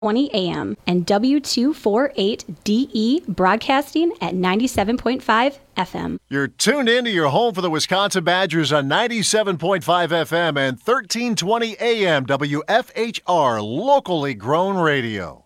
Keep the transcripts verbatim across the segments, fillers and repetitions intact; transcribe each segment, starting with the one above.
twenty a.m. and W two forty-eight D E broadcasting at ninety-seven point five F M. You're tuned in to your home for the Wisconsin Badgers on ninety-seven point five F M and thirteen twenty A M W F H R, locally grown radio.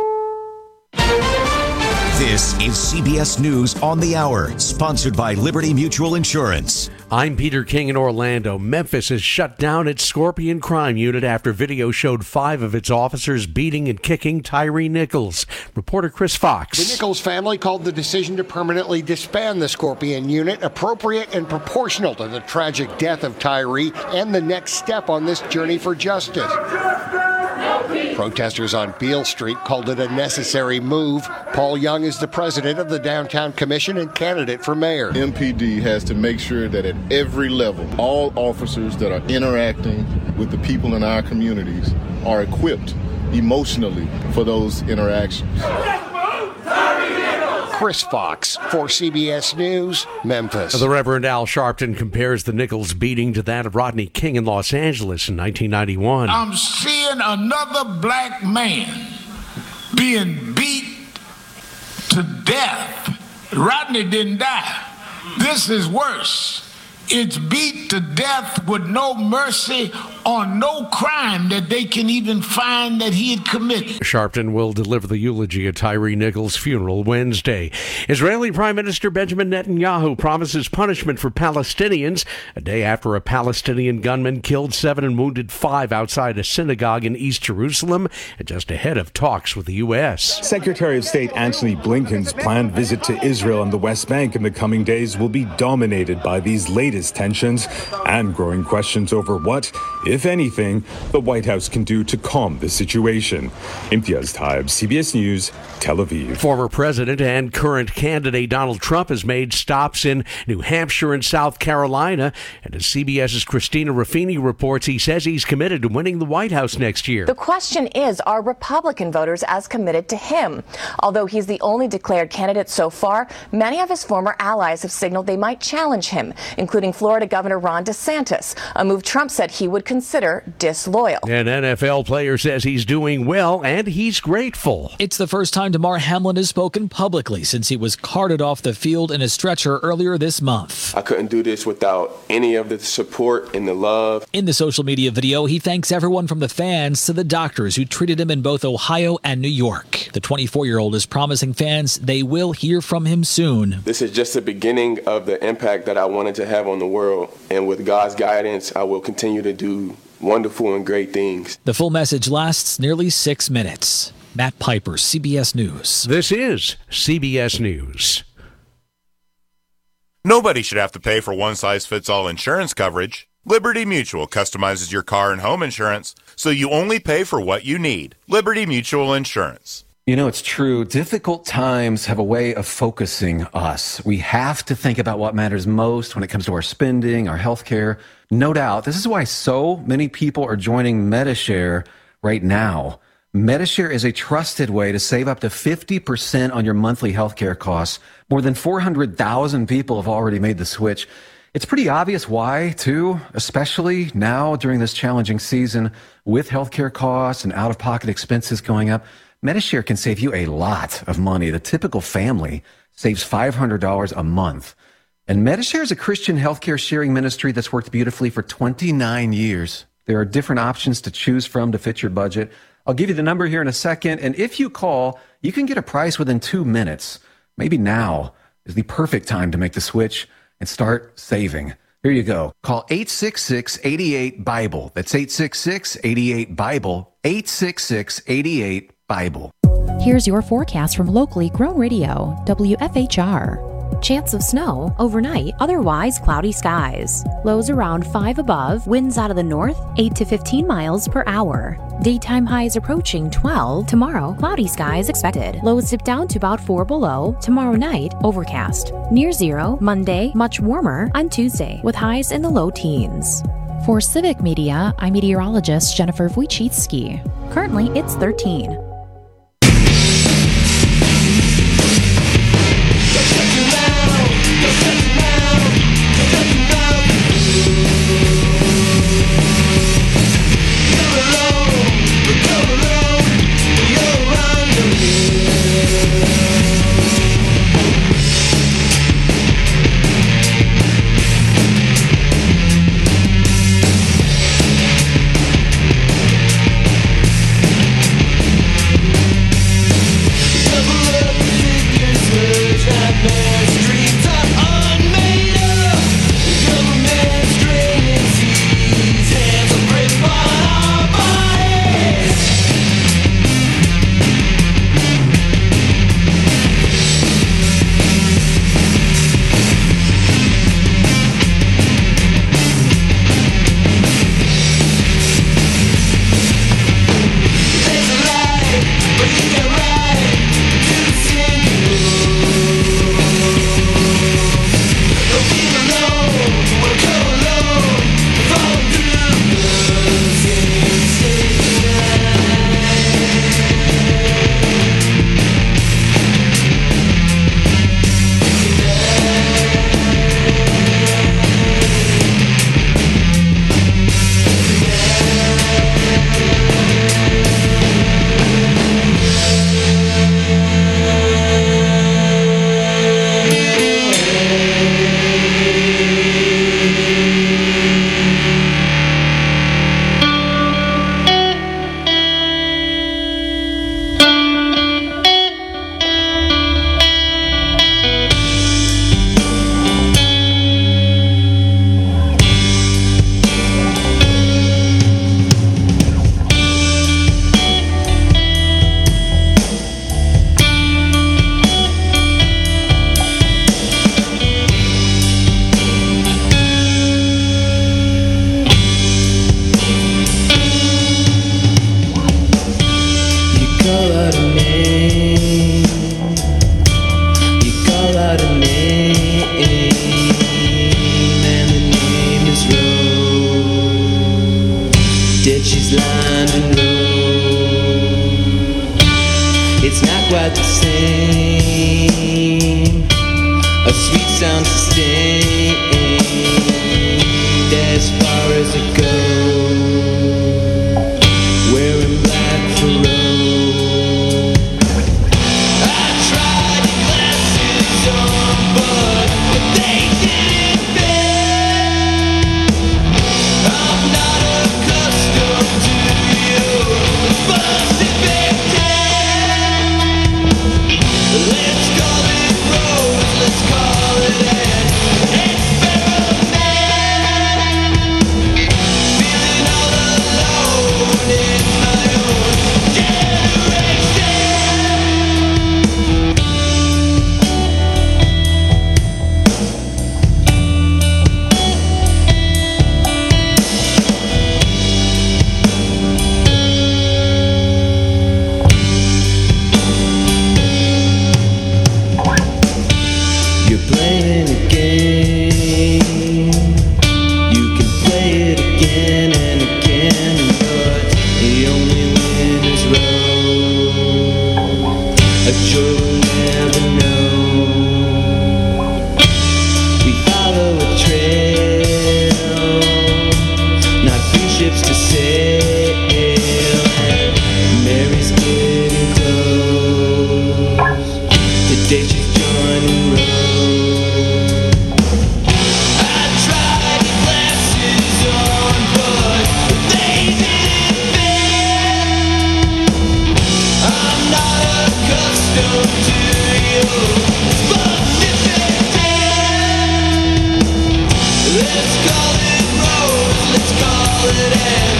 This is C B S News on the Hour, sponsored by Liberty Mutual Insurance. I'm Peter King in Orlando. Memphis has shut down its Scorpion crime unit after video showed five of its officers beating and kicking Tyree Nichols. Reporter Chris Fox. The Nichols family called the decision to permanently disband the Scorpion unit appropriate and proportional to the tragic death of Tyree and the next step on this journey for justice. Protesters on Beale Street called it a necessary move. Paul Young is the president of the Downtown Commission and candidate for mayor. M P D has to make sure that at every level, all officers that are interacting with the people in our communities are equipped emotionally for those interactions. Chris Fox for C B S News, Memphis. The Reverend Al Sharpton compares the Nichols beating to that of Rodney King in Los Angeles in nineteen ninety-one. I'm seeing another black man being beat to death. Rodney didn't die. This is worse. It's beat to death with no mercy on no crime that they can even find that he had committed. Sharpton will deliver the eulogy at Tyree Nichols' funeral Wednesday. Israeli Prime Minister Benjamin Netanyahu promises punishment for Palestinians a day after a Palestinian gunman killed seven and wounded five outside a synagogue in East Jerusalem, and just ahead of talks with the U S. Secretary of State Antony Blinken's planned visit to Israel and the West Bank in the coming days will be dominated by these latest tensions and growing questions over what, if anything, the White House can do to calm the situation. Imtiaz Taib, C B S News, Tel Aviv. Former president and current candidate Donald Trump has made stops in New Hampshire and South Carolina, and as CBS's Christina Ruffini reports, he says he's committed to winning the White House next year. The question is, are Republican voters as committed to him? Although he's the only declared candidate so far, many of his former allies have signaled they might challenge him, including Florida Governor Ron DeSantis, a move Trump said he would consider disloyal. An N F L player says he's doing well and he's grateful. It's the first time Damar Hamlin has spoken publicly since he was carted off the field in a stretcher earlier this month. I couldn't do this without any of the support and the love. In the social media video, he thanks everyone from the fans to the doctors who treated him in both Ohio and New York. The twenty-four-year-old is promising fans they will hear from him soon. This is just the beginning of the impact that I wanted to have on the world, and with God's guidance, I will continue to do wonderful and great things. The full message lasts nearly six minutes. Matt Piper, C B S News. This is C B S News. Nobody should have to pay for one-size-fits-all insurance coverage. Liberty Mutual customizes your car and home insurance, so you only pay for what you need. Liberty Mutual Insurance. You know, it's true. Difficult times have a way of focusing us. We have to think about what matters most when it comes to our spending, our health care. No doubt. This is why so many people are joining Medi-Share right now. Medi-Share is a trusted way to save up to fifty percent on your monthly health care costs. More than four hundred thousand people have already made the switch. It's pretty obvious why, too, especially now during this challenging season with healthcare costs and out-of-pocket expenses going up. Medi-Share can save you a lot of money. The typical family saves five hundred dollars a month. And Medi-Share is a Christian healthcare sharing ministry that's worked beautifully for twenty-nine years. There are different options to choose from to fit your budget. I'll give you the number here in a second, and if you call, you can get a price within two minutes. Maybe now is the perfect time to make the switch and start saving. Here you go. Call eight six six, eight eight, BIBLE. That's eight six six, eight eight, BIBLE. eight six six, eight eight, BIBLE. Here's your forecast from locally grown radio, W F H R. Chance of snow overnight, otherwise cloudy skies. Lows around five above, winds out of the north, eight to fifteen miles per hour. Daytime highs approaching twelve. Tomorrow, cloudy skies expected. Lows dip down to about four below. Tomorrow night, overcast. Near zero. Monday, much warmer. On Tuesday, with highs in the low teens. For Civic Media, I'm meteorologist Jennifer Wojcicki. Currently, it's thirteen. You're alone, you're alone, you're quite the same. A sweet sound sustained as far as it goes. Wearing black for road. I tried the glasses on, but they didn't fit. I'm not accustomed to your Pacific tan. Let's call it rose, let's call it an experiment. Feeling all alone in my own generation. You're playing a game. You can play it again and again, but the only winner's road. A joy we'll never know. We follow a trail, not free ships to sail. And Mary's getting close. Today she's joining road. I tried the glasses on, but they didn't fit. I'm not accustomed to your Pacific tan. Let's call it rose, let's call it an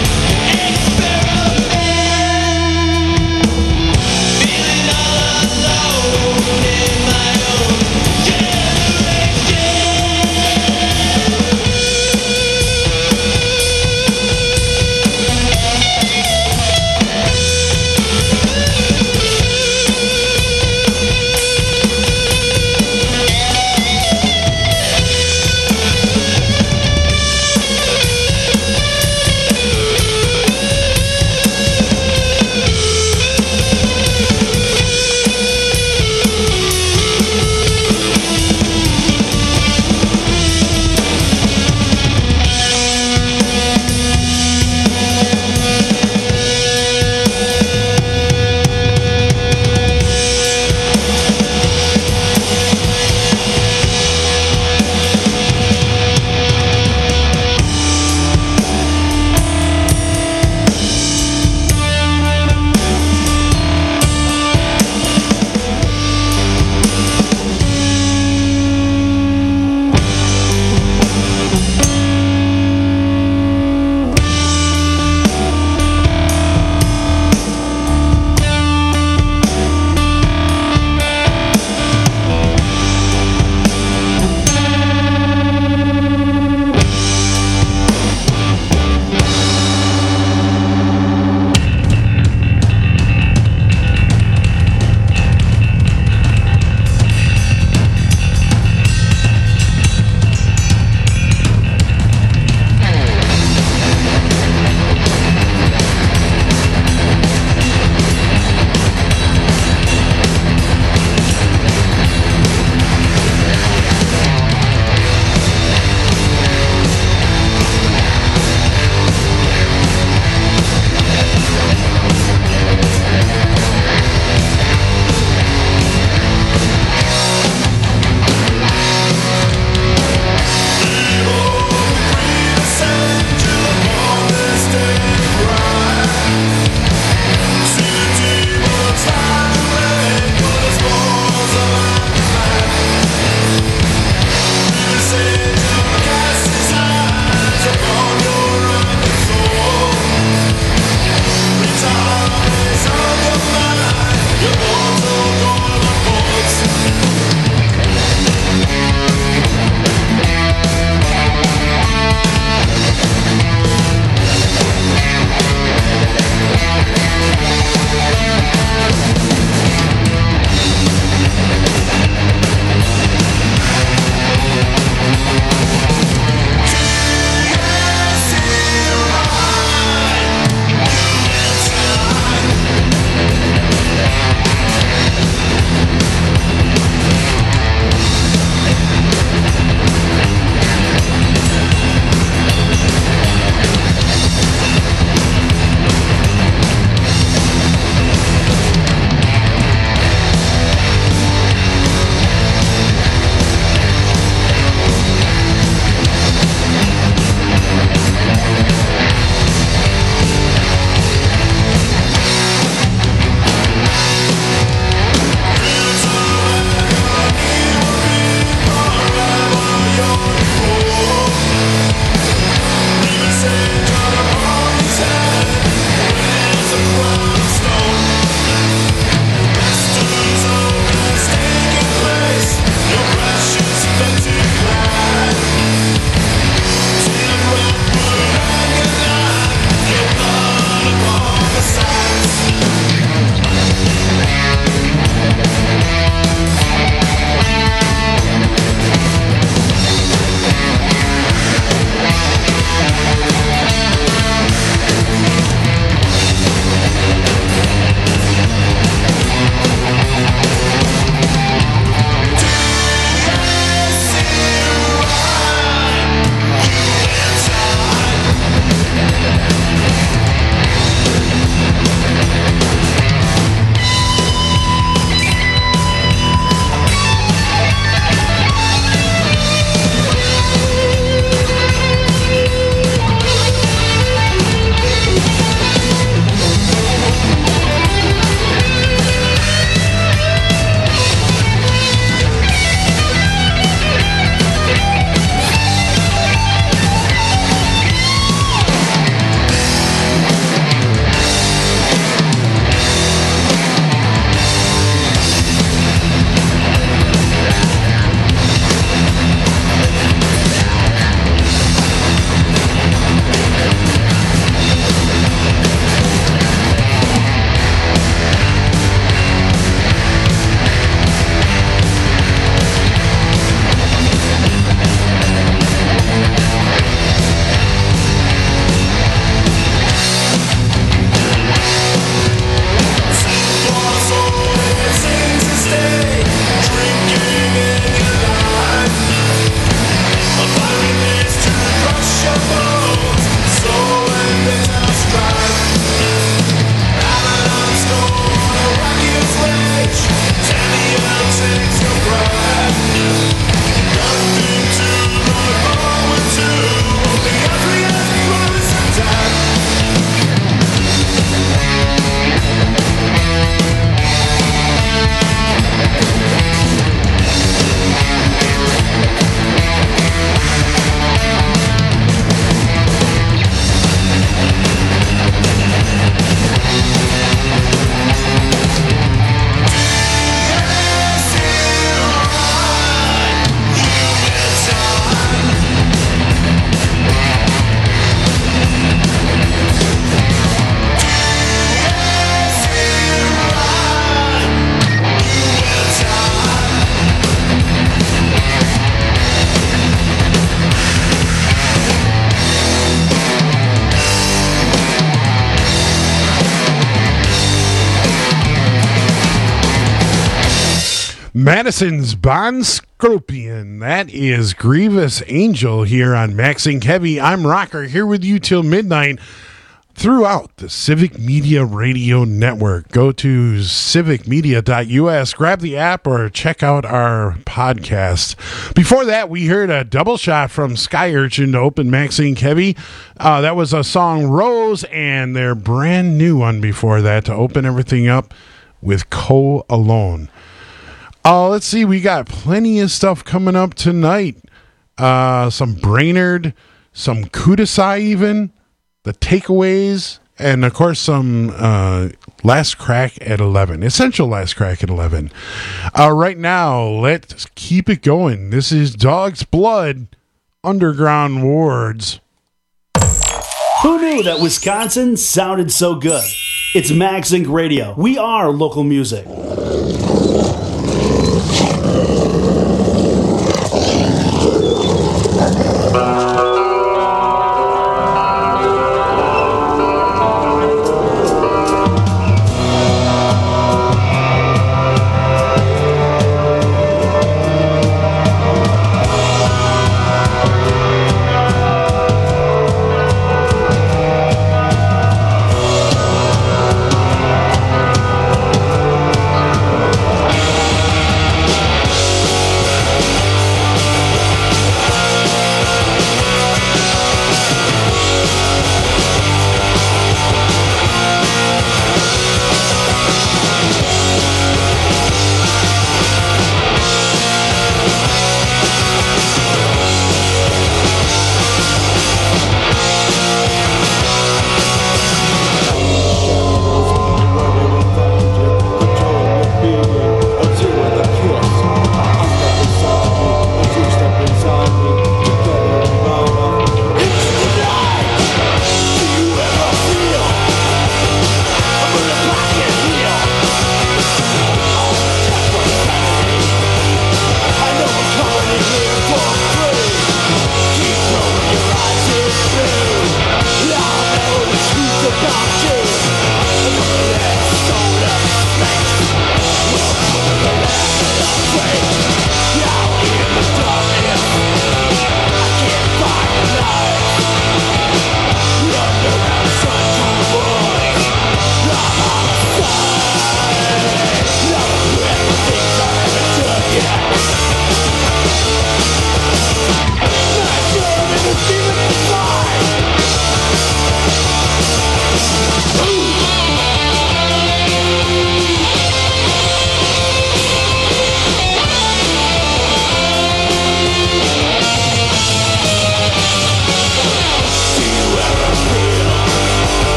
experiment. Feeling all alone in my own generation. Madison's Bon Scorpion. That is Grievous Angel here on Maxing Heavy. I'm Rocker, here with you till midnight throughout the Civic Media Radio Network. Go to civic media dot u s, grab the app, or check out our podcast. Before that, we heard a double shot from Sky Urchin to open Maxing Heavy. Uh, that was a song Rose, and their brand new one before that to open everything up with Co Alone. Uh, let's see, we got plenty of stuff coming up tonight. Uh, some Brainerd, some Kudasai even, the Takeaways, and of course some uh, Last Crack at eleven. Essential Last Crack at eleven. Uh, right now, let's keep it going. This is Dog's Blood, Underground Wards. Who knew that Wisconsin sounded so good? It's MagZinc Radio. We are local music.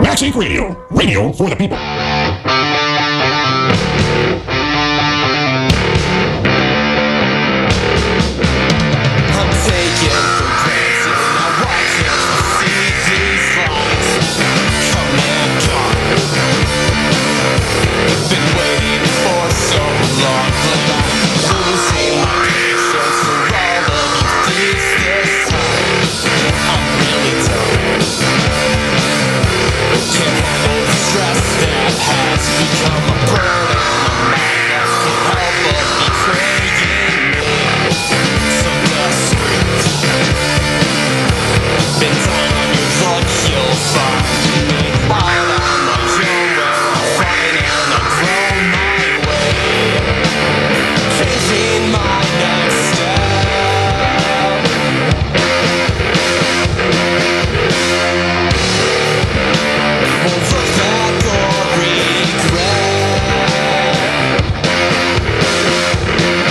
Max Inc Radio. Radio for the people.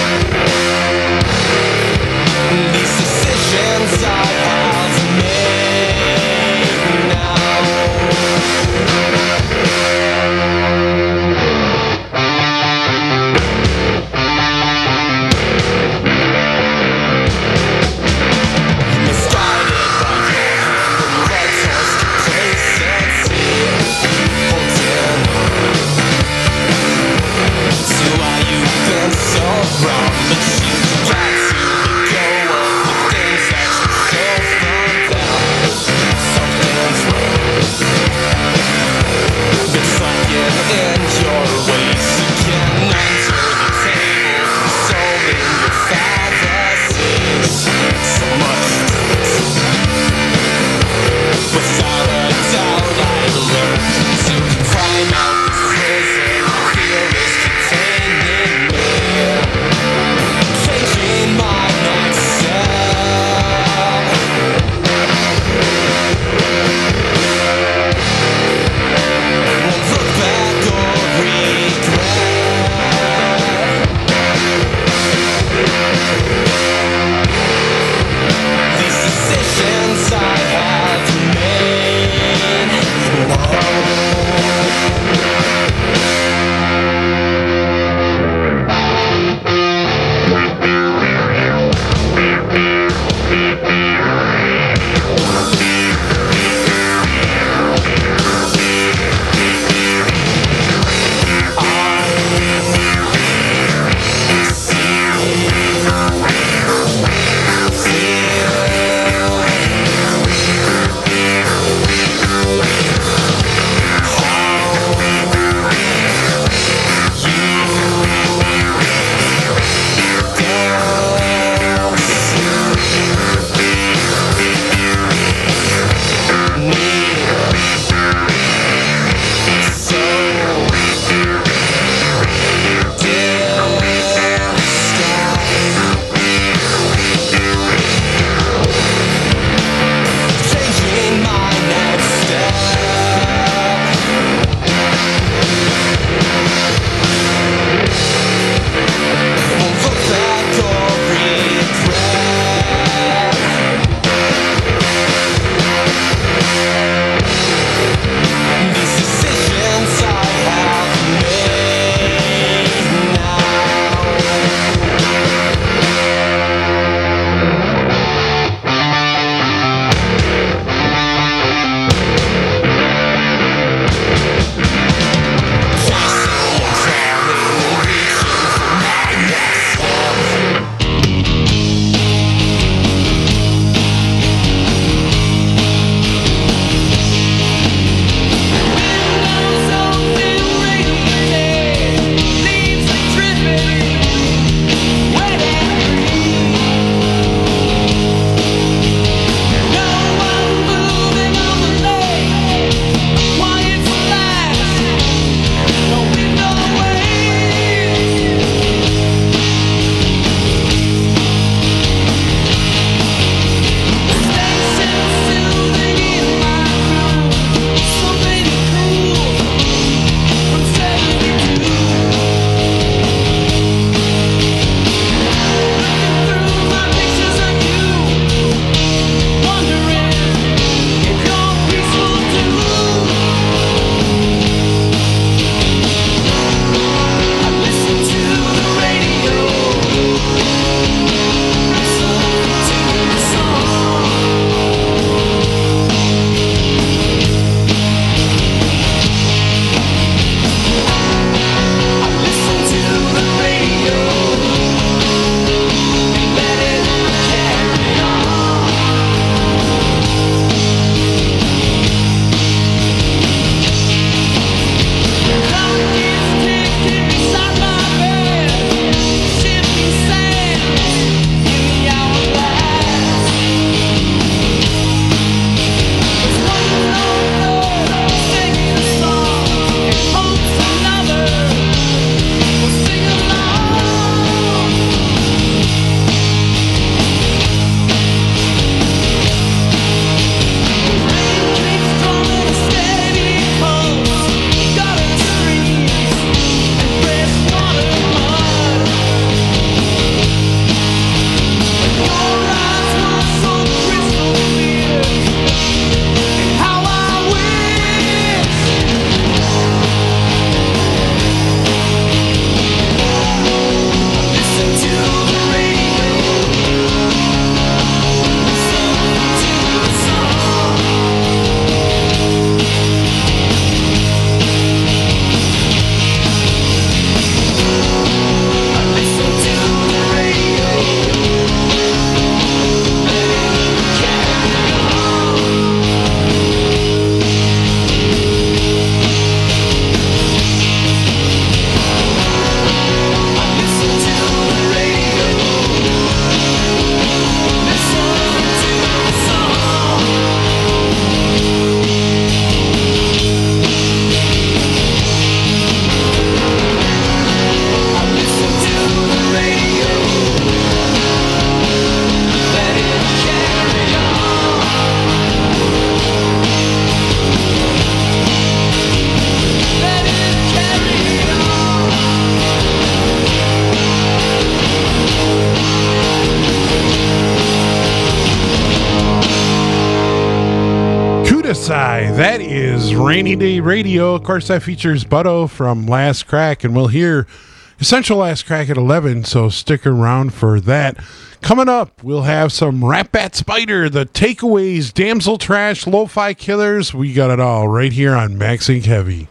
These decisions I have made Budasai. That is Rainy Day Radio. Of course, that features Butto from Last Crack, and we'll hear Essential Last Crack at eleven, so stick around for that. Coming up, we'll have some Rat Bat Spider, The Takeaways, Damsel Trash, Lo-Fi Killers. We got it all right here on Maxing Heavy.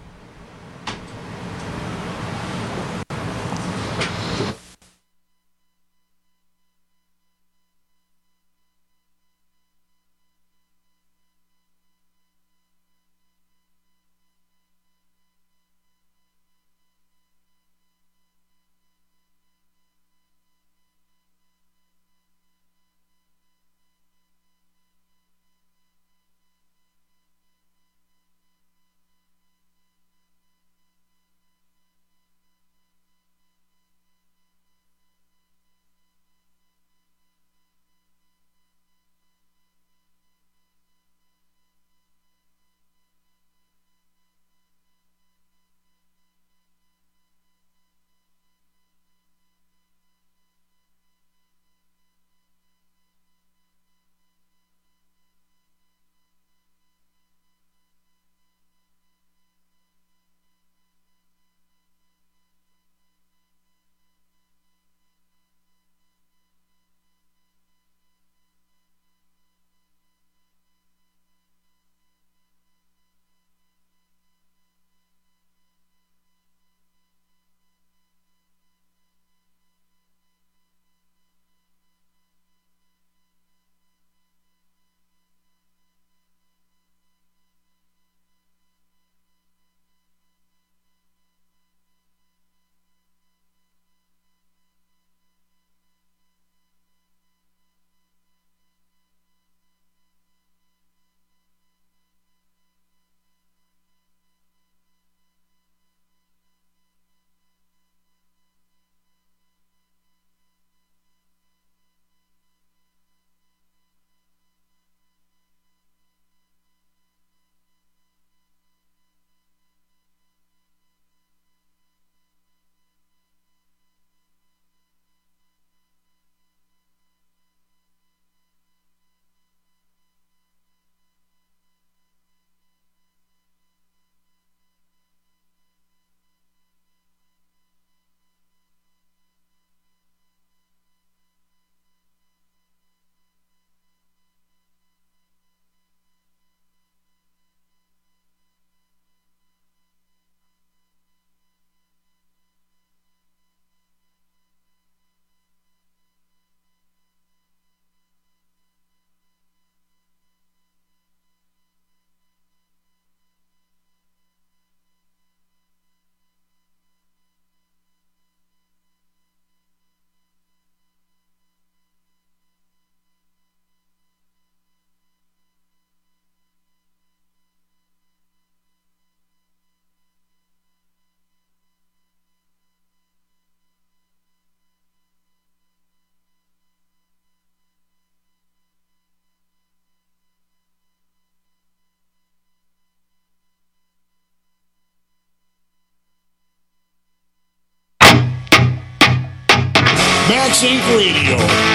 Maxing Radio.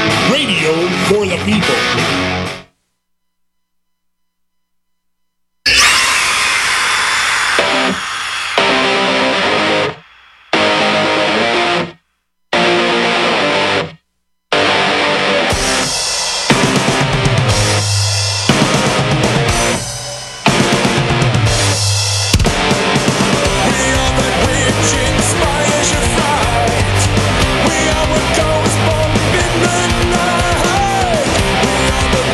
Radio for the people. We are what goes bump in the night. We are the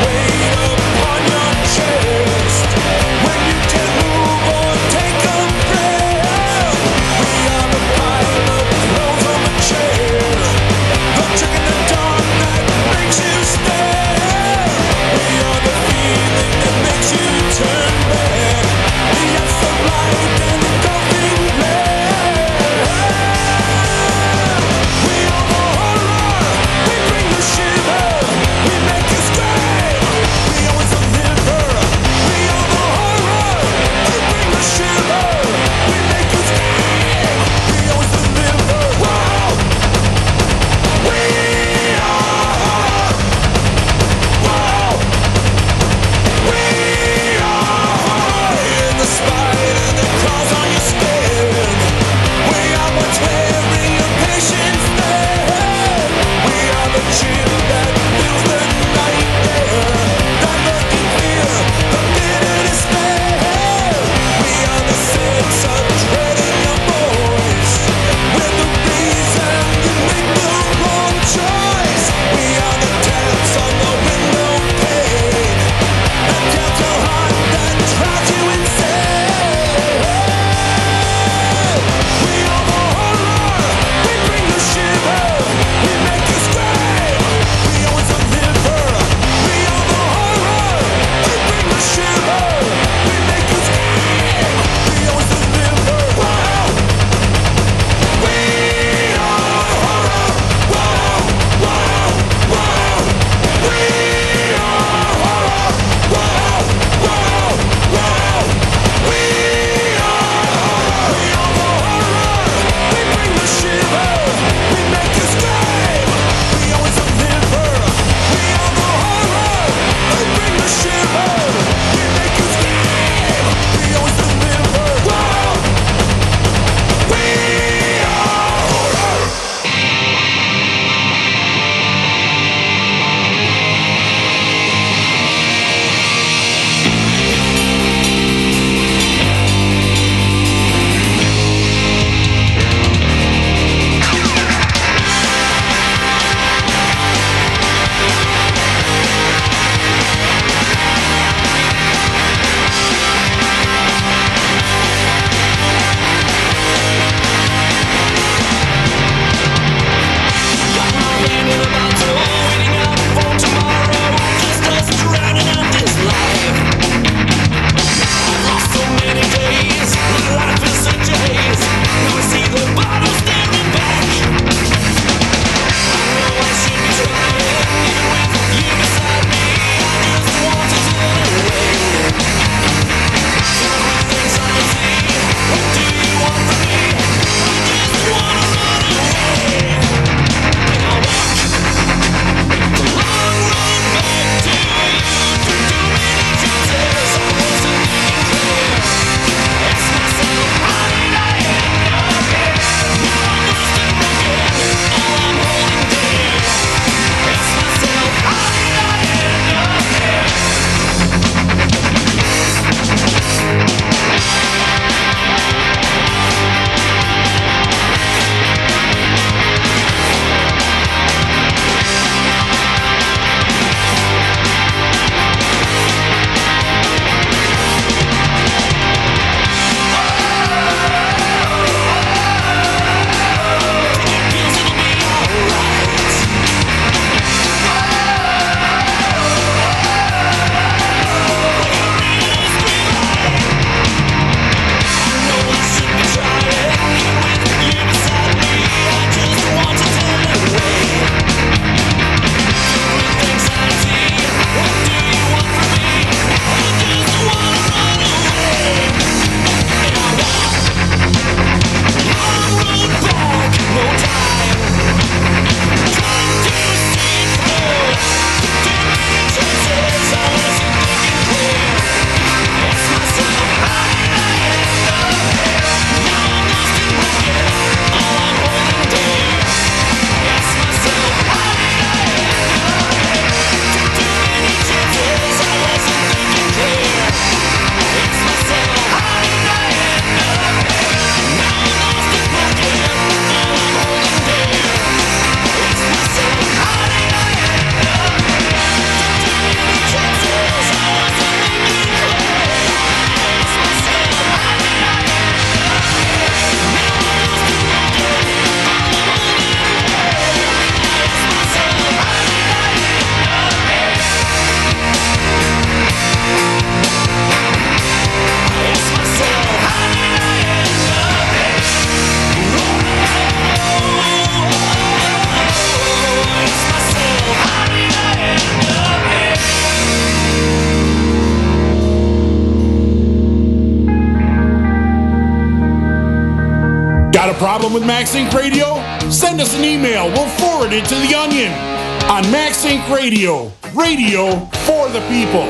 problem with MaxInc Radio? Send us an email. We'll forward it to The Onion on MaxInc Radio. Radio for the people.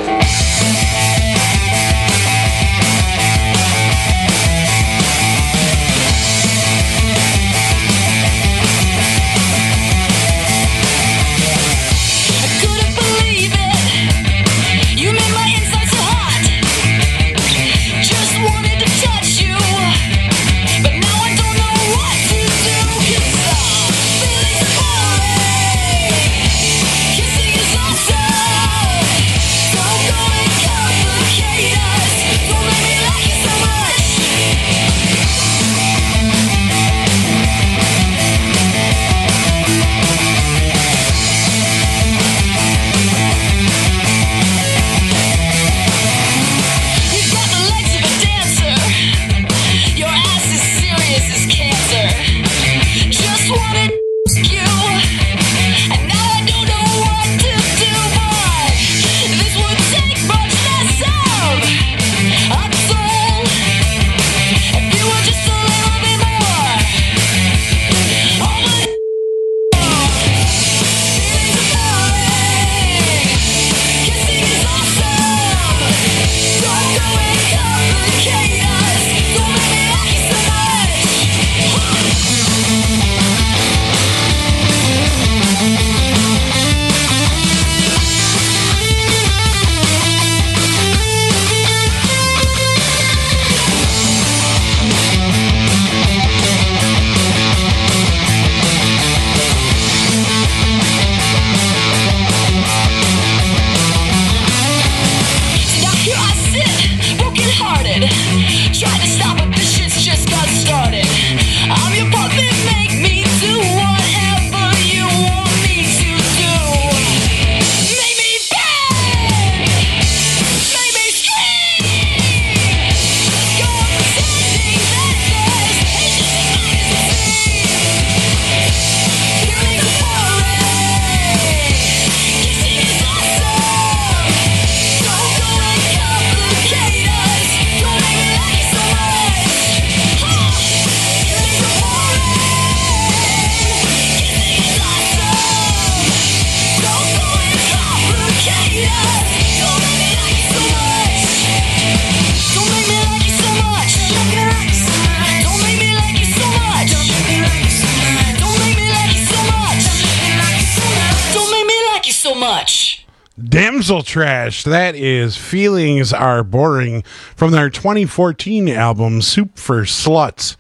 Damsel Trash, that is Feelings Are Boring from their twenty fourteen album Soup for Sluts.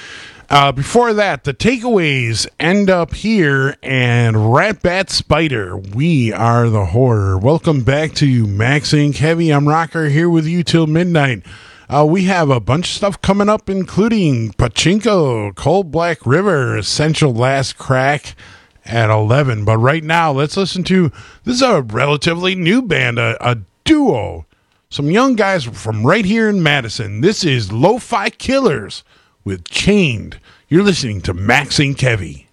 Uh, before that, the Takeaways, End Up Here, and Rat Bat Spider, We Are the Horror. Welcome back to MaxInc Heavy. I'm Rocker here with you till midnight. Uh, we have a bunch of stuff coming up, including Pachinko, Cold Black River, Essential Last Crack at eleven. But right now, let's listen to, this is a relatively new band, a, a duo. Some young guys from right here in Madison. This is Lo-Fi Killers with Chained. You're listening to MaxInc Heavy.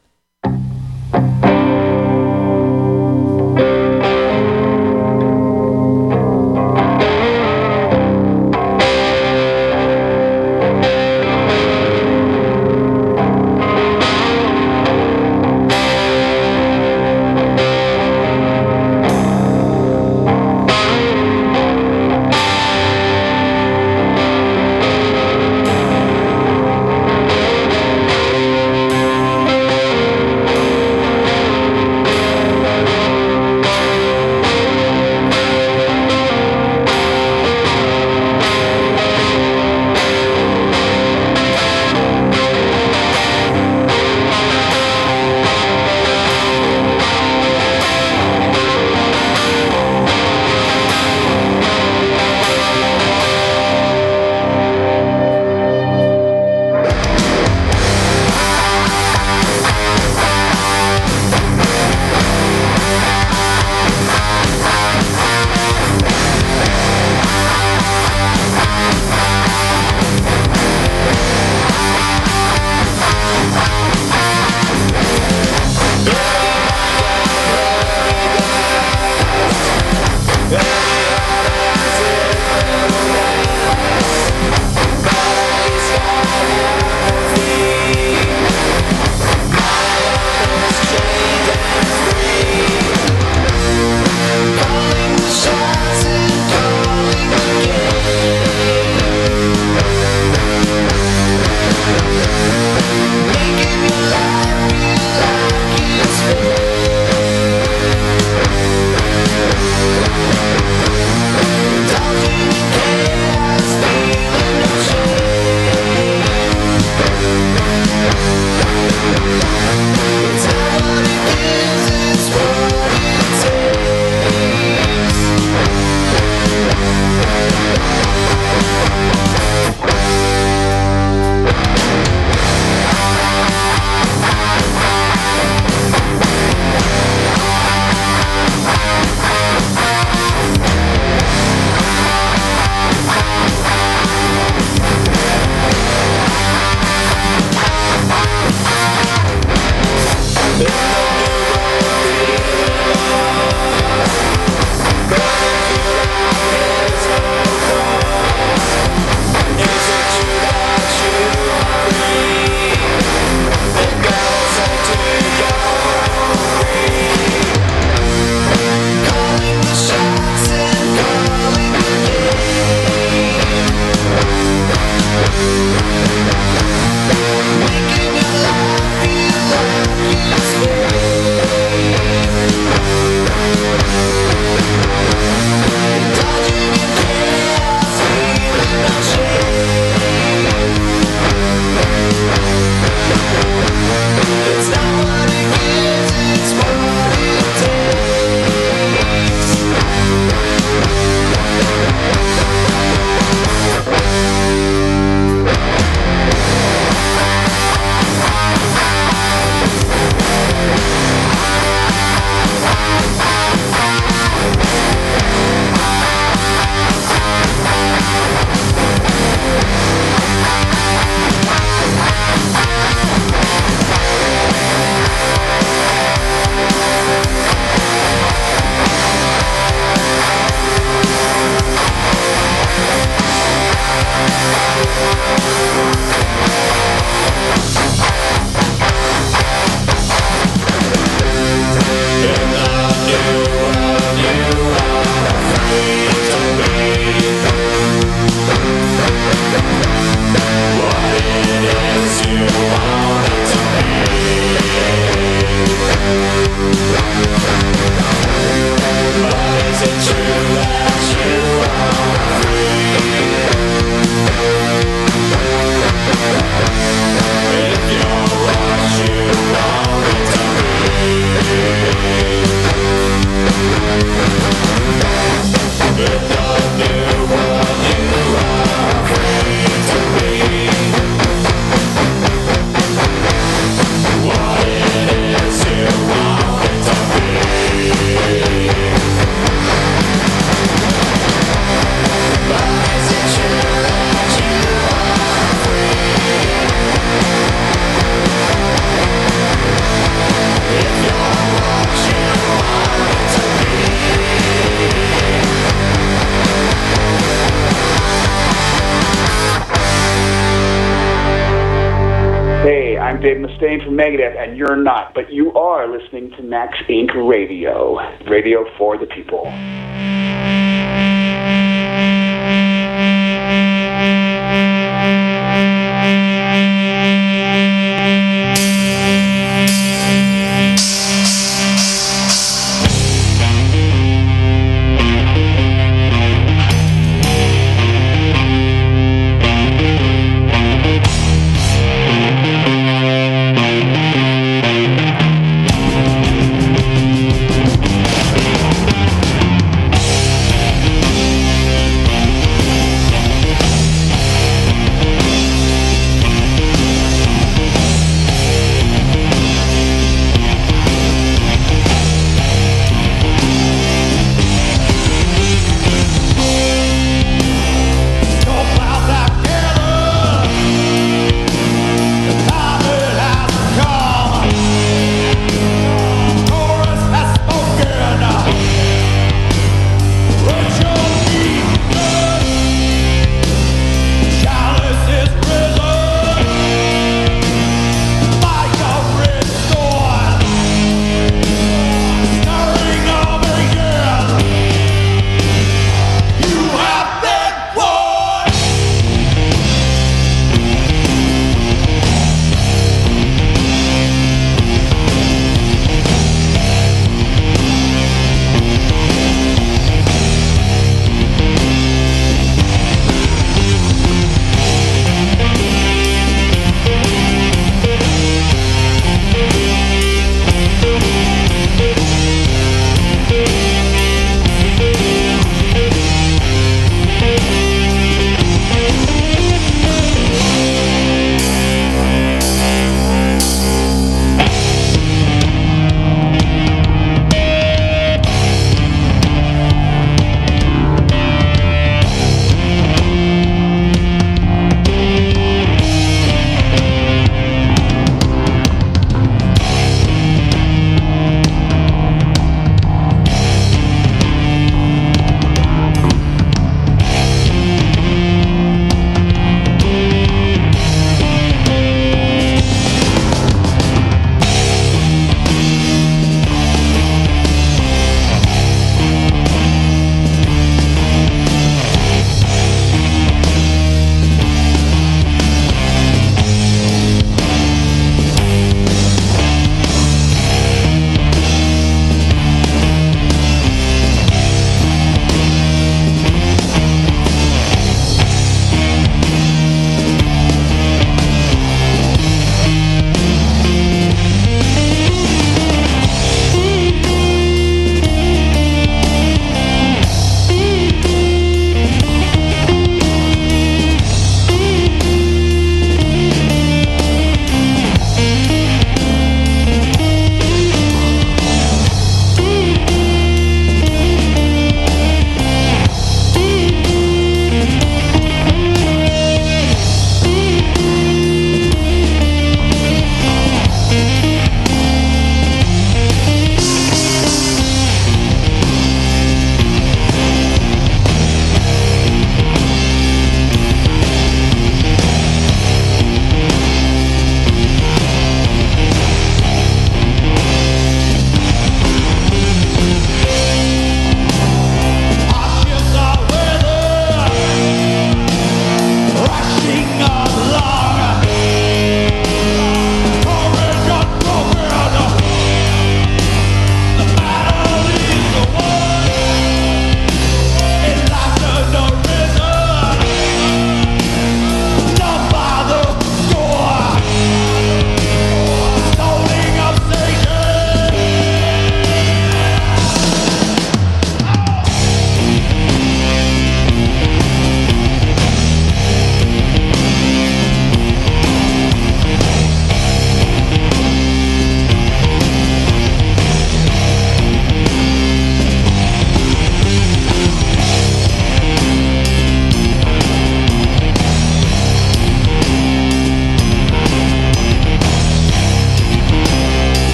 Thank I'm Dave Mustaine from Megadeth, and you're not, but you are listening to Max Incorporated. Radio. Radio for the people.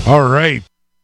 All right.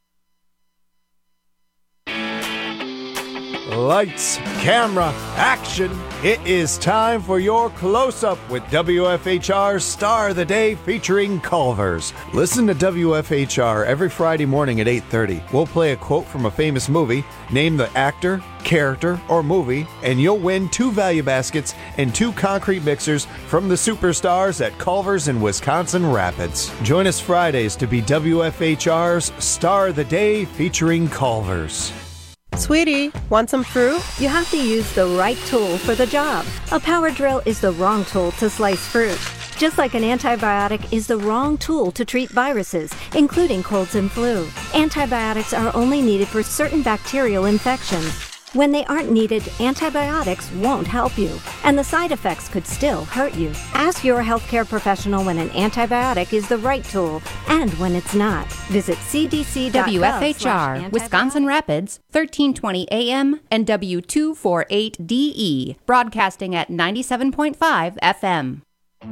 Lights, camera, action. It is time for your close-up with W F H R's Star of the Day featuring Culver's. Listen to W F H R every Friday morning at eight thirty. We'll play a quote from a famous movie, name the actor, character, or movie, and you'll win two value baskets and two concrete mixers from the superstars at Culver's in Wisconsin Rapids. Join us Fridays to be W F H R's Star of the Day featuring Culver's. Sweetie, want some fruit? You have to use the right tool for the job. A power drill is the wrong tool to slice fruit. Just like an antibiotic is the wrong tool to treat viruses, including colds and flu. Antibiotics are only needed for certain bacterial infections. When they aren't needed, antibiotics won't help you, and the side effects could still hurt you. Ask your healthcare professional when an antibiotic is the right tool and when it's not. Visit C D C dot gov W F H R, Wisconsin Rapids, thirteen twenty A M and W two forty-eight D E, broadcasting at ninety-seven point five F M.